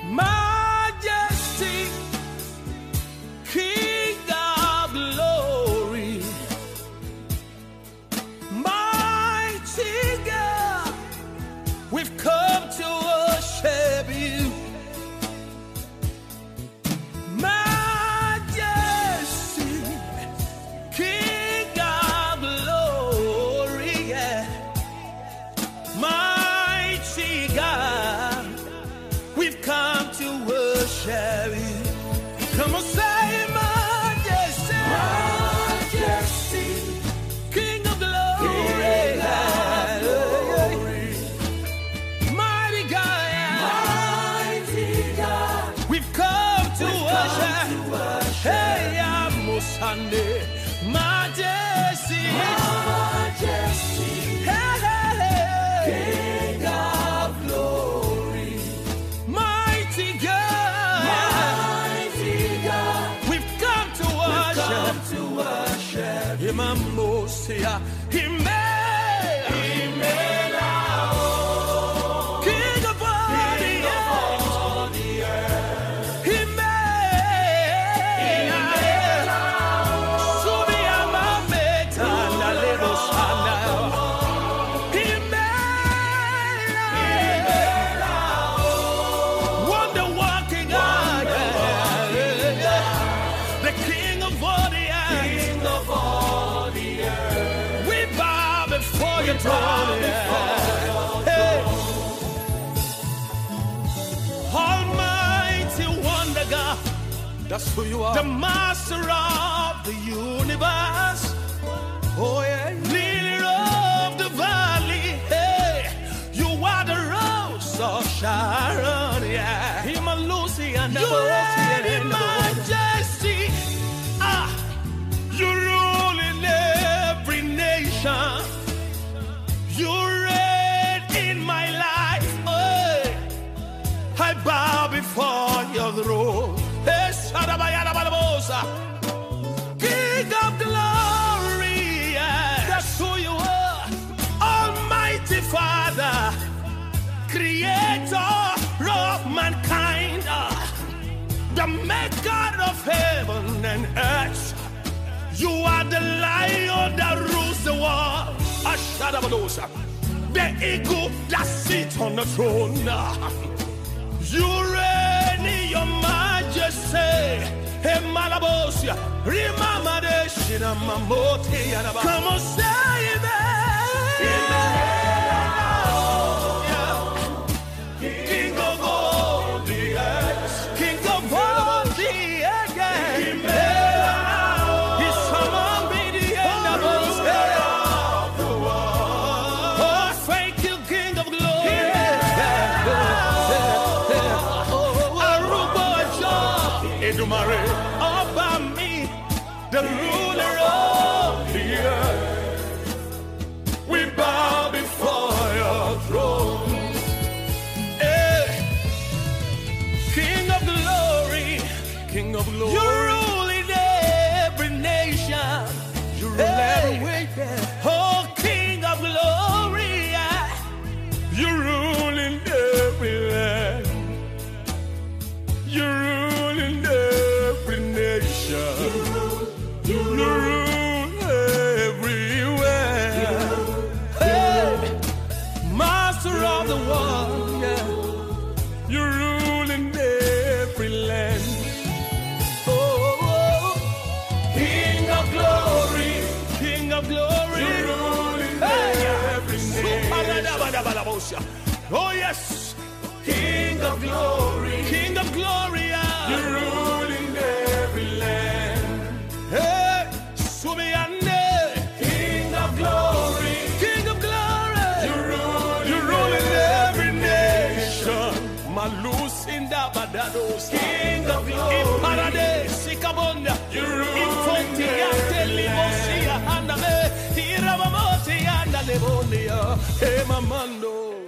Majesty, King of glory, mighty God, we've come to worship you. Majesty, King of glory, yeah. Mighty God, we've come to worship you. Come on, say majesty, majesty, King of glory, mighty God, we've come to worship. Hey, Sunday, majesty, majesty, King of glory, mighty God, we've come to worship. Imamosia, King of all the earth, wonder walking God, the King of all the earth, we bow before your throne. Hey. Almighty wonder God, that's who you are, the master of the universe. Oh yeah, lily of the valley. Hey, you are the rose of Sharon. Yeah, him and Lucy and you reign in majesty. Ah, you rule in every nation. You reign in my life. Hey, I bow before your throne. Hey, Shadabayadababosa, King of glory. That's who you are, Almighty Father, Creator of mankind, the Maker of heaven and earth. You are the Lion that rules the world, Ashadabadosa, the eagle that sits on the throne. You reign in your majesty. Hey, Malabosia, remember the Shinamamoti. Come on, say it. King of all the earth, King of all the earth, He's among me, the end of the world. Oh, thank you, King of glory. Aruba Jah, Edumare, over me, the ruler of the earth. We bow before your throne. Hey, King of glory, King of glory. You rule in every nation. You rule everywhere. Oh, King of glory, you rule in every land. You rule in every nation. You rule everywhere. Hey, Master of the world, you rule in every land. Oh, King of glory, King of glory, you rule in every nation. Oh yes, King of glory, King of glory, you rule in every land. Hey, Sumiande, King of glory, King of glory, you rule in every nation. Malus in the Badados, King of glory, in Paradise, Sikabonda, you rule in Fontiante, Limosia, and the Iramamoti, and the Lebonia, Hey, Mamando.